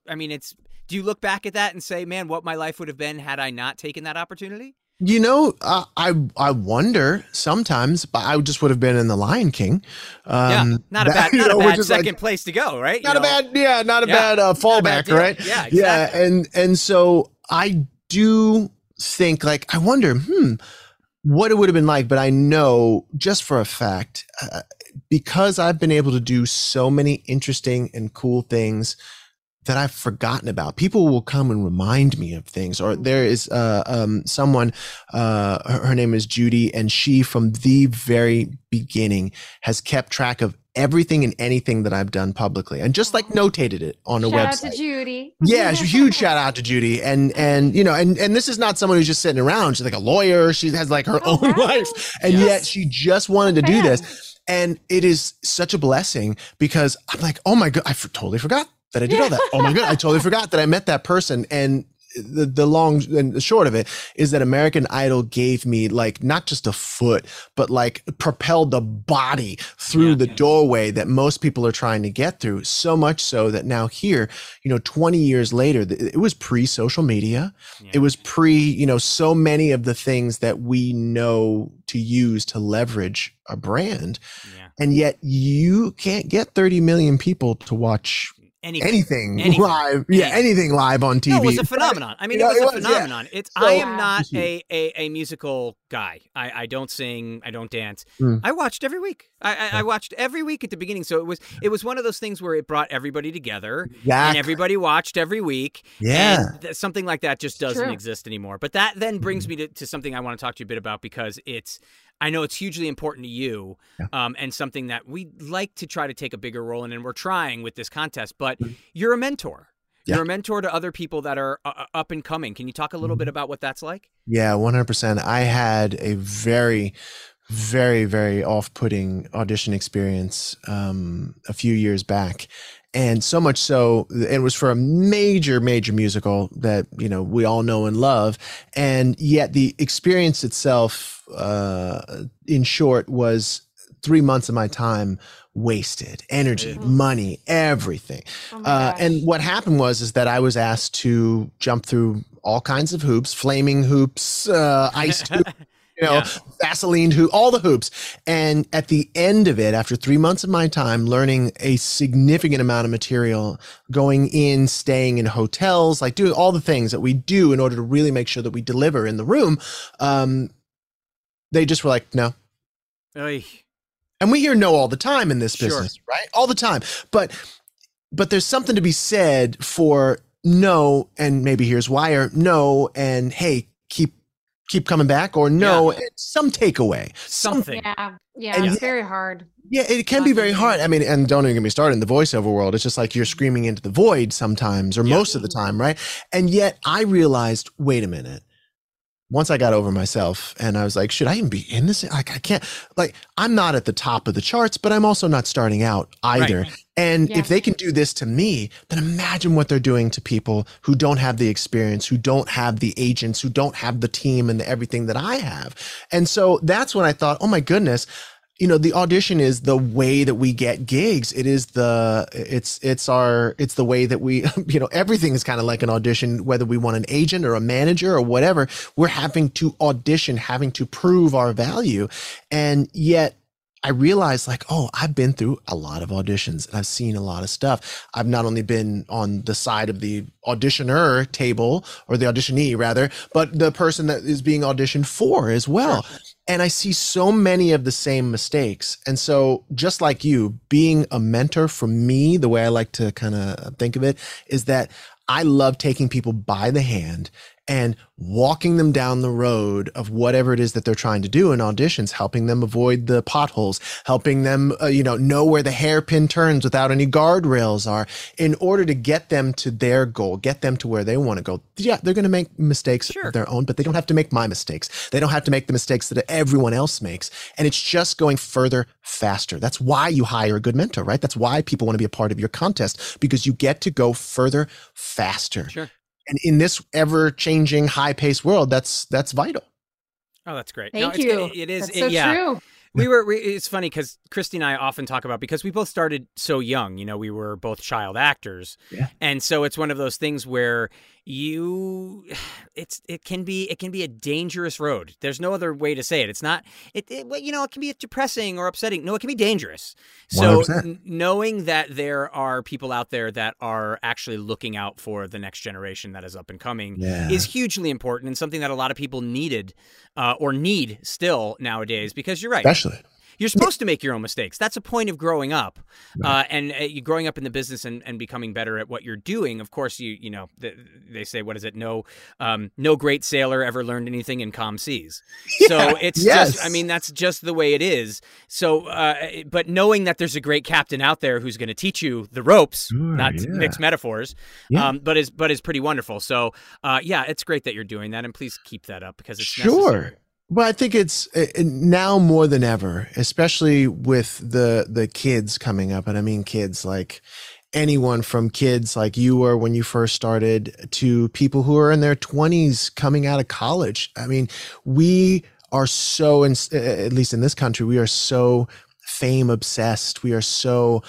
I mean, it's, do you look back at that and say, man, what my life would have been had I not taken that opportunity? You know, uh, I I wonder sometimes, but I just would have been in The Lion King. Um, yeah, not a that, bad, not know, a bad second like, place to go, right? Not you a know? bad, yeah, not a yeah, bad uh, fallback, bad right? Yeah, exactly. Yeah, and and so I do think, like, I wonder, hmm, what it would have been like. But I know just for a fact, uh, because I've been able to do so many interesting and cool things that I've forgotten about. People will come and remind me of things. Or there is uh, um, someone, uh, her, her name is Judy, and she, from the very beginning, has kept track of everything and anything that I've done publicly, and just like notated it on a Shout website. out to Judy. Yeah, huge shout out to Judy. And and you know, and and this is not someone who's just sitting around. She's like a lawyer. She has like her Oh, own wow. life, and Yes. yet she just wanted to do this. And it is such a blessing, because I'm like, oh my God, I f- totally forgot that I did all that. Oh my God, I totally forgot that I met that person. And the, the long and the short of it is that American Idol gave me, like, not just a foot, but like propelled the body through Yeah. the doorway that most people are trying to get through. So much so that now here, you know, twenty years later, th- it was pre-social media. Yeah. It was pre, you know, so many of the things that we know to use to leverage a brand. Yeah. And yet you can't get thirty million people to watch Anything. anything, Anything. live. Yeah, Anything. anything live on T V. No, it was a phenomenon. I mean, You know, it was a it was, yeah. phenomenon. It's. So- I am not Yeah. a, a, a musical guy. I, I don't sing. I don't dance. Mm. I watched every week. I, I, I watched every week at the beginning. So it was it was one of those things where it brought everybody together, and Exactly. everybody watched every week. Yeah. And th- something like that just doesn't True. exist anymore. But that then brings me to, to something I want to talk to you a bit about, because it's. I know it's hugely important to you, Yeah. um, and something that we like to try to take a bigger role in, and we're trying with this contest. But you're a mentor. Yeah. You're a mentor to other people that are uh, up and coming. Can you talk a little bit about what that's like? Yeah, one hundred percent. I had a very, very, very off-putting audition experience um, a few years back. And so much so, it was for a major, major musical that, you know, we all know and love. And yet the experience itself, uh, in short, was three months of my time wasted, energy, money, everything. Oh my Uh, gosh. and what happened was, is that I was asked to jump through all kinds of hoops, flaming hoops, uh, iced hoops, you know, Yeah. Vaseline hoop, all the hoops. And at the end of it, after three months of my time learning a significant amount of material, going in, staying in hotels, like doing all the things that we do in order to really make sure that we deliver in the room, um, they just were like, no. Oy. And we hear no all the time in this Sure. business, right? All the time. But but there's something to be said for no, and maybe here's why, or no, and hey, keep keep coming back, or no, and some takeaway. Some, Something. Yeah, yeah, And it's yeah. very hard. yeah, it can be very hard. I mean, and don't even get me started in the voiceover world. It's just like you're screaming into the void sometimes, or Yeah. most of the time, right? And yet I realized, wait a minute. Once I got over myself and I was like, should I even be in this? Like, I can't, like, I'm not at the top of the charts, but I'm also not starting out either. Right. And Yeah. if they can do this to me, then imagine what they're doing to people who don't have the experience, who don't have the agents, who don't have the team and the, everything that I have. And so that's when I thought, oh my goodness, you know, the audition is the way that we get gigs. It is the, it's, it's our, it's the way that we, you know, everything is kind of like an audition, whether we want an agent or a manager or whatever, we're having to audition, having to prove our value. And yet I realized, like, oh, I've been through a lot of auditions and I've seen a lot of stuff. I've not only been on the side of the auditioner table, or the auditionee rather, but the person that is being auditioned for as well. Sure. And I see so many of the same mistakes. And so just like you, being a mentor for me, the way I like to kind of think of it is that I love taking people by the hand and walking them down the road of whatever it is that they're trying to do in auditions, helping them avoid the potholes, helping them, uh, you know, know where the hairpin turns without any guardrails are, in order to get them to their goal, get them to where they want to go. Yeah, they're going to make mistakes Sure. of their own, but they don't have to make my mistakes. They don't have to make the mistakes that everyone else makes. And it's just going further, faster. That's why you hire a good mentor, right? That's why people want to be a part of your contest, because you get to go further, faster. Sure. And in this ever-changing, high-paced world, that's that's vital. Oh, that's great. Thank No, it's- you. It, it is. That's it- so yeah. true. We were, we, it's funny because Christy and I often talk about, because we both started so young, you know, we were both child actors. Yeah. And so it's one of those things where you, it's, it can be, it can be a dangerous road. There's no other way to say it. It's not, it, it well, you know, it can be depressing or upsetting. No, it can be dangerous. So n- knowing that there are people out there that are actually looking out for the next generation that is up and coming Yeah. is hugely important, and something that a lot of people needed uh, or need still nowadays, because you're right. Especially. You're supposed to make your own mistakes. That's a point of growing up, uh, and uh, you growing up in the business and, and becoming better at what you're doing. Of course, you you know th- they say, what is it? No, um, no great sailor ever learned anything in calm seas. So Yeah, it's yes. just, I mean, that's just the way it is. So, uh, but knowing that there's a great captain out there who's going to teach you the ropes, Sure, not yeah. to mix metaphors, Yeah. um, but is but is pretty wonderful. So, uh, yeah, it's great that you're doing that, and please keep that up because it's Sure. necessary. Well, I think it's uh, now more than ever, especially with the the kids coming up. And I mean kids like anyone from kids like you were when you first started to people who are in their twenties coming out of college. I mean, we are so, in, at least in this country, we are so fame obsessed. We are so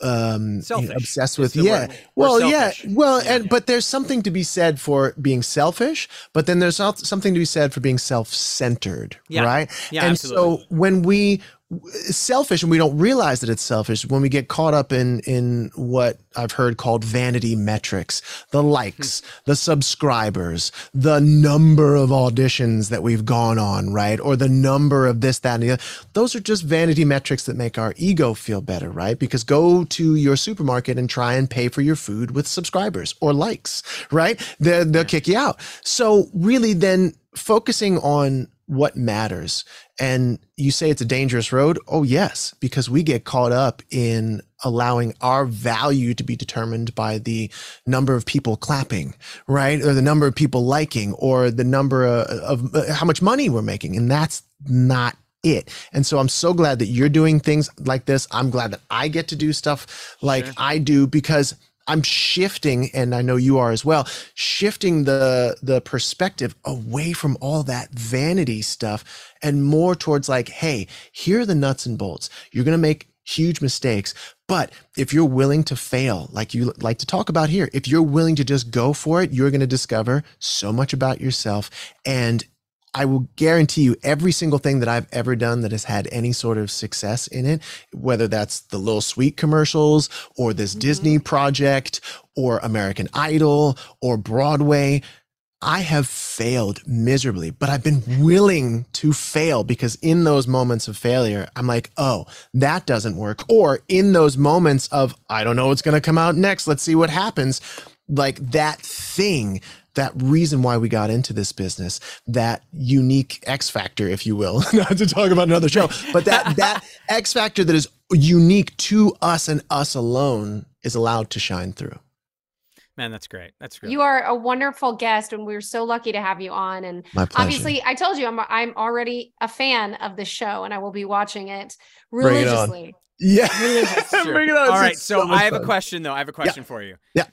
um Selfish obsessed is with the yeah word. We're well selfish. yeah well Yeah, and yeah. but there's something to be said for being selfish, but then there's also something to be said for being self-centered, Yeah. right? Yeah, and absolutely. so when we selfish and we don't realize that it's selfish, when we get caught up in in what I've heard called vanity metrics, the likes, the subscribers, the number of auditions that we've gone on, right? Or the number of this, that, and the other. Those are just vanity metrics that make our ego feel better, right? Because go to your supermarket and try and pay for your food with subscribers or likes, right? They'll, they'll kick you out. So really then focusing on what matters. And you say it's a dangerous road. Oh, yes, because we get caught up in allowing our value to be determined by the number of people clapping, right? Or the number of people liking, or the number of, of how much money we're making. And that's not it. And so I'm so glad that you're doing things like this. I'm glad that I get to do stuff like Sure. I do, because I'm shifting, and I know you are as well, shifting the the perspective away from all that vanity stuff and more towards like, hey, here are the nuts and bolts. You're going to make huge mistakes, but if you're willing to fail, like you like to talk about here, if you're willing to just go for it, you're going to discover so much about yourself. And I will guarantee you every single thing that I've ever done that has had any sort of success in it, whether that's the Little Sweet commercials or this Disney project or American Idol or Broadway, I have failed miserably, but I've been willing to fail, because in those moments of failure, I'm like, oh, that doesn't work. Or in those moments of, I don't know what's going to come out next, let's see what happens. Like that thing, that reason why we got into this business, that unique X factor, if you will, not to talk about another show, but that, that X factor that is unique to us and us alone is allowed to shine through. Man, that's great. That's great. You are a wonderful guest, and we're so lucky to have you on. And My pleasure. obviously, I told you I'm I'm already a fan of the show, and I will be watching it Bring it on. religiously. Yeah. Sure. Bring it on. All right. It's So, much I have a fun. question, though. I have a question for you. Yeah.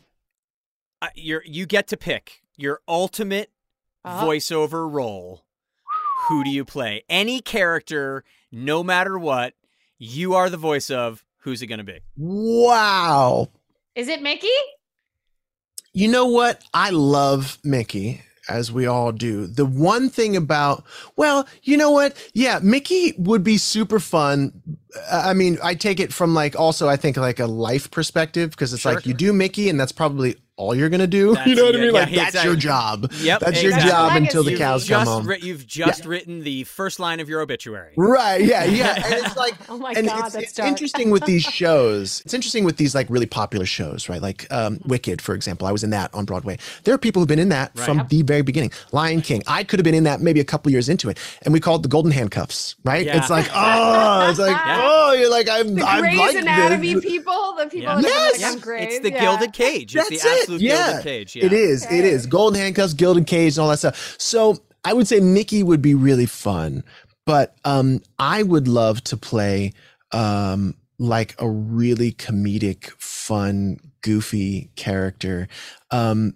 Uh, you're you get to pick your ultimate Uh-huh. voiceover role. Who do you play? Any character, no matter what, you are the voice of. Who's it going to be? Wow. Is it Mickey? You know what? I love Mickey, as we all do. The one thing about, well, you know what? Yeah, Mickey would be super fun. I mean, I take it from like also, I think like a life perspective, because it's Sure. like you do Mickey and that's probably all you're going to do. That's- You know what I yeah, mean? Like yeah, that's exactly. your job. Yep, That's your exactly. job until the You've cows come Just home. writ- you've just written the first line of your obituary. Right. Yeah. Yeah. And it's like, Oh my and God, it's, that's it's dark. interesting with these shows. It's interesting with these like really popular shows, right? Like um, Wicked, for example. I was in that on Broadway. There are people who've been in that Right. from Yep. the very beginning. Lion King. I could have been in that maybe a couple years into it, and we called it the Golden Handcuffs, right? Yeah. It's like, oh, it's like, Yeah. oh, you're like, I'm, The I'm Grey's like Anatomy this. people, the people Yeah. that are Yes! like on Grey's. It's the yeah. Gilded Cage. It's That's the it. absolute Yeah. Gilded Cage. Yeah. It is. It is. Golden Handcuffs, Gilded Cage, and all that stuff. So I would say Mickey would be really fun, but um, I would love to play um, like a really comedic, fun, goofy character. Um,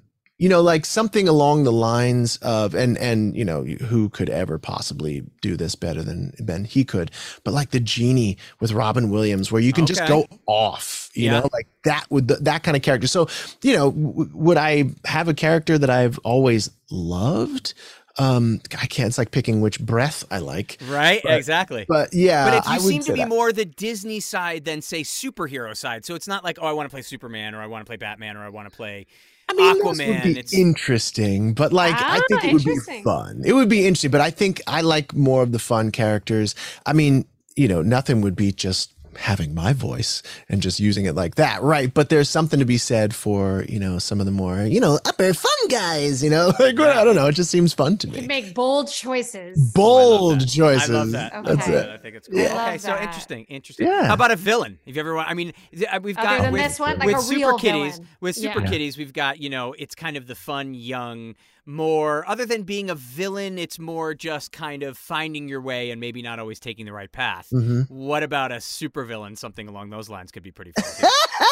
you know, like something along the lines of, and, and, you know, who could ever possibly do this better than Ben? He could, but like the Genie with Robin Williams, where you can Okay. just go off, you Yeah. know, like that would, that kind of character. So, you know, w- would I have a character that I've always loved? Um, I can't, it's like picking which breath I like. Right, But- exactly. But yeah, But if you I would seem to say be that. more the Disney side than, say, superhero side. So it's not like, oh, I want to play Superman or I want to play Batman or I want to play I mean, those Aquaman. would be It's interesting, but like I Ah, think it would be interesting. fun. It would be interesting, but I think I like more of the fun characters. I mean, you know, nothing would beat just having my voice and just using it like that, right? But there's something to be said for, you know, some of the more, you know, upper fun guys, you know, like I don't know, it just seems fun to You me. make bold choices. Bold I choices. love that. Okay. That's I love it. that. I think it's cool. I Okay, love so that. interesting, interesting. Yeah. How about a villain? If you ever want, I mean, th- uh, we've Other got than with, this one, like with a Super real Kitties. villain. With Super Yeah. Kitties, we've got, you know, it's kind of the fun, young, more. Other than being a villain, it's more just kind of finding your way and maybe not always taking the right path. Mhm. What about a supervillain? Something along those lines could be pretty fun. too.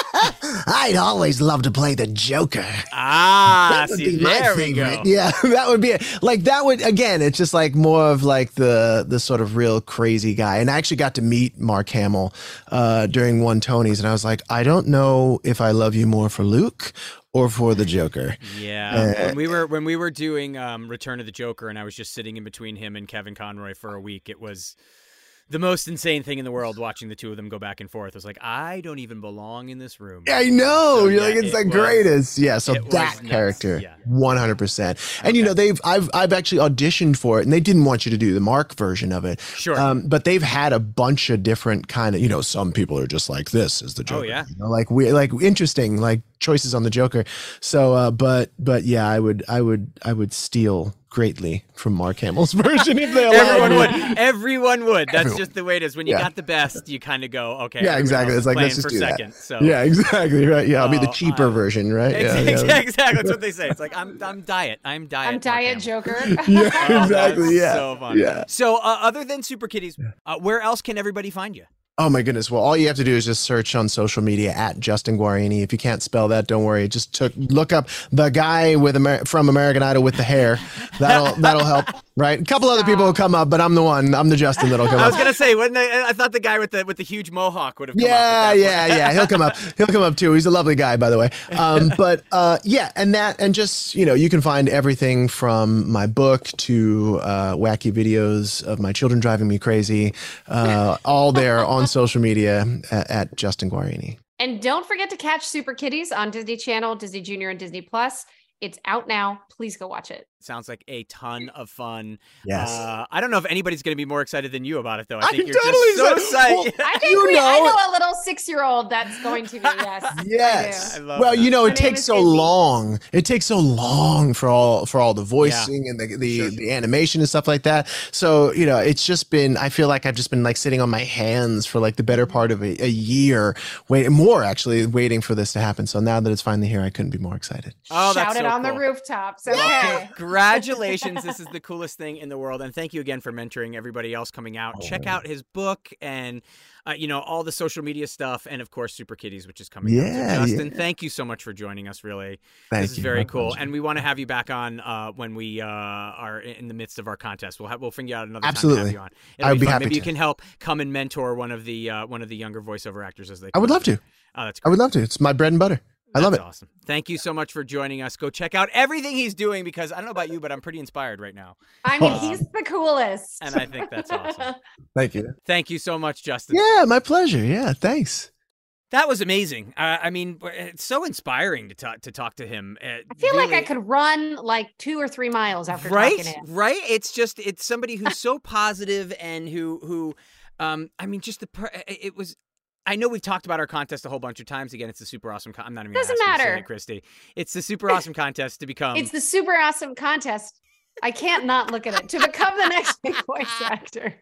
I'd always love to play the Joker. ah, That would see, be my there we go. favorite. Yeah, that would be it. Like that would again, it's just like more of like the the sort of real crazy guy. And I actually got to meet Mark Hamill uh, during one Tony's, and I was like, I don't know if I love you more for Luke or for the Joker. Yeah, Uh, when we were when we were doing um, Return of the Joker, and I was just sitting in between him and Kevin Conroy for a week, it was the most insane thing in the world watching the two of them go back and forth. It was like, I don't even belong in this room. I know. So, You're yeah, like it's it the was- greatest. Yeah. So it was that nuts. character, Yeah. one hundred percent. And you know, they've I've I've actually auditioned for it, and they didn't want you to do the Mark version of it. Sure. Um, but they've had a bunch of different kind of, you know, some people are just like this is the Joker. Oh, yeah. You know, like we like interesting like choices on the Joker. So, uh, but but yeah, I would I would I would steal greatly from Mark Hamill's version if they allowed Everyone me. would. Everyone would. That's Everyone. just the way it is. When you Yeah. got the best, you kind of go, okay. Yeah, everyone exactly. else It's is like playing let's just for do second. that. So Yeah, exactly. Right. Yeah, I'll be the Oh, cheaper uh, version, right? Yeah, Exactly, yeah. exactly. That's what they say. It's like I'm I'm diet. I'm diet. I'm Mark Diet Hamill. Joker. Yeah, Oh, exactly. that's Yeah. So fun. Yeah. So uh, other than Super Kitties, uh, where else can everybody find you? Oh my goodness. Well, all you have to do is just search on social media at Justin Guarini. If you can't spell that, don't worry. Just took look up the guy with Amer- from American Idol with the hair. That'll that'll help. Right. A couple other people will come up, but I'm the one. I'm the Justin that'll come I was up. gonna say, wouldn't I, I thought the guy with the with the huge mohawk would have come Yeah, up at that yeah, point. yeah. He'll come up. He'll come up too. He's a lovely guy, by the way. Um, but uh, yeah, and that, and just you know, you can find everything from my book to uh, wacky videos of my children driving me crazy, uh, all there on social media at, at Justin Guarini. And don't forget to catch Super Kitties on Disney Channel, Disney Junior, and Disney Plus. It's out now. Please go watch it. Sounds like a ton of fun. Yes. Uh, I don't know if anybody's going to be more excited than you about it, though. I, I think can you're totally just so say- psyched. well, I think You we, I know- know a little six-year-old that's going to be, yes. I Yes. do. I love Well, that. you know, My it name takes is so Izzy. long. It takes so long for all for all the voicing and the the, Sure. the animation and stuff like that. So, you know, it's just been I feel like I've just been like sitting on my hands for like the better part of a, a year, waiting more actually waiting for this to happen. So now that it's finally here, I couldn't be more excited. Oh, that's Shout it so on cool. the rooftops. Okay. Congratulations. This is the coolest thing in the world. And thank you again for mentoring everybody else coming out. Check out his book and, uh, you know, all the social media stuff. And, of course, Super Kitties, which is coming out. Yeah, So, Justin, yeah. thank you so much for joining us, really. Thank this is you. very My cool. pleasure. And we want to have you back on uh, when we uh, are in the midst of our contest. We'll, have, we'll figure out another Absolutely. time to have you on. It'll I would be fun. happy Maybe you to. can help come and mentor one of the uh, one of the younger voiceover actors as they I would come love on. to. Oh, that's I great. would love to. It's my bread and butter. I love it. That's awesome. Thank you so much for joining us. Go check out everything he's doing because I don't know about you, but I'm pretty inspired right now. I mean, he's the coolest. And I think that's awesome. Thank you. Thank you so much, Justin. Yeah, my pleasure. Yeah, thanks. That was amazing. Uh, I mean, it's so inspiring to talk to talk to him. Uh, I feel like I really- could run like two or three miles after right, talking to him. right. It's just it's somebody who's so positive and who who, um, I mean, just the per- it was. I know we've talked about our contest a whole bunch of times. Again, it's the super awesome. Con- I'm not even gonna Doesn't ask you to say matter. it, Christy. It's the super awesome contest to become. It's the super awesome contest. I can't not look at it to become the next big voice actor.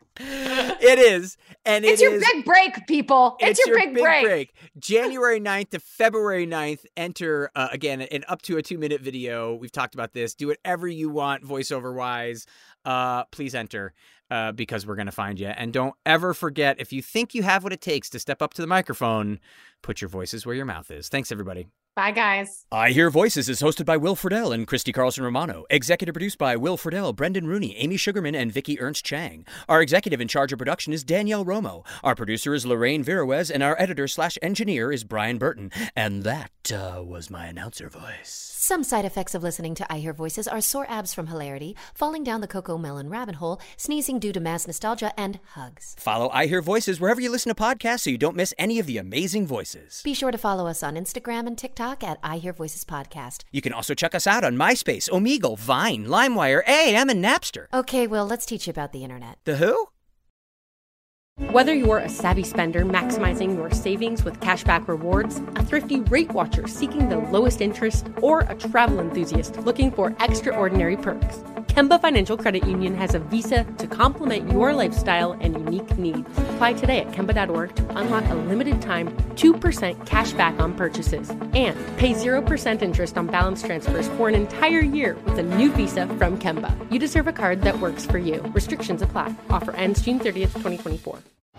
It is, and It's it your is- big break, people. It's, your, big, break. January ninth to February ninth. Enter, uh, again, an up to a two-minute video. We've talked about this. Do whatever you want voiceover-wise. Uh, please enter uh, because we're going to find you. And don't ever forget, if you think you have what it takes to step up to the microphone, put your voices where your mouth is. Thanks, everybody. Bye, guys. I Hear Voices is hosted by Will Friedle and Christy Carlson Romano. Executive produced by Will Friedle, Brendan Rooney, Amy Sugarman, and Vicky Ernst Chang. Our executive in charge of production is Danielle Romo. Our producer is Lorraine Viruez, and our editor slash engineer is Brian Burton. And that uh, was my announcer voice. Some side effects of listening to I Hear Voices are sore abs from hilarity, falling down the Coco Melon rabbit hole, sneezing due to mass nostalgia, and hugs. Follow I Hear Voices wherever you listen to podcasts so you don't miss any of the amazing voices. Be sure to follow us on Instagram and TikTok at I Hear Voices Podcast. You can also check us out on MySpace, Omegle, Vine, LimeWire, A A M, and Napster. Okay, Will, let's teach you about the internet. The who? Whether you're a savvy spender maximizing your savings with cashback rewards, a thrifty rate watcher seeking the lowest interest, or a travel enthusiast looking for extraordinary perks, Kemba Financial Credit Union has a visa to complement your lifestyle and unique needs. Apply today at Kemba dot org to unlock a limited time two percent cash back on purchases and pay zero percent interest on balance transfers for an entire year with a new visa from Kemba. You deserve a card that works for you. Restrictions apply. Offer ends June thirtieth, twenty twenty-four.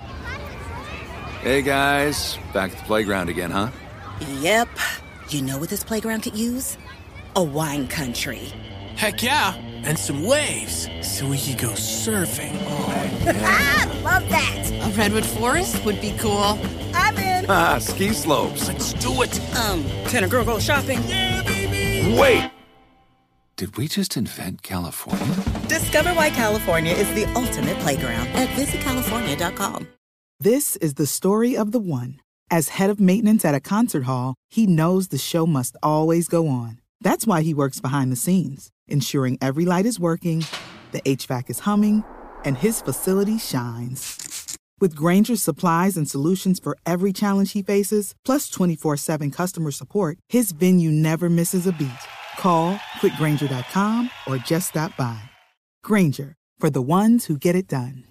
Hey guys, back at the playground again, huh? Yep. You know what this playground could use? A wine country. Heck yeah, and some waves so we could go surfing. Oh, yeah. Ah, love that. A redwood forest would be cool. I'm in. Ah, ski slopes. Let's do it. Um, can a girl go shopping? Yeah, baby. Wait. Did we just invent California? Discover why California is the ultimate playground at visit california dot com. This is the story of the one. As head of maintenance at a concert hall, he knows the show must always go on. That's why he works behind the scenes, ensuring every light is working, the H V A C is humming, and his facility shines. With Grainger's supplies and solutions for every challenge he faces, plus twenty-four seven customer support, his venue never misses a beat. Call quick grainger dot com or just stop by. Grainger, for the ones who get it done.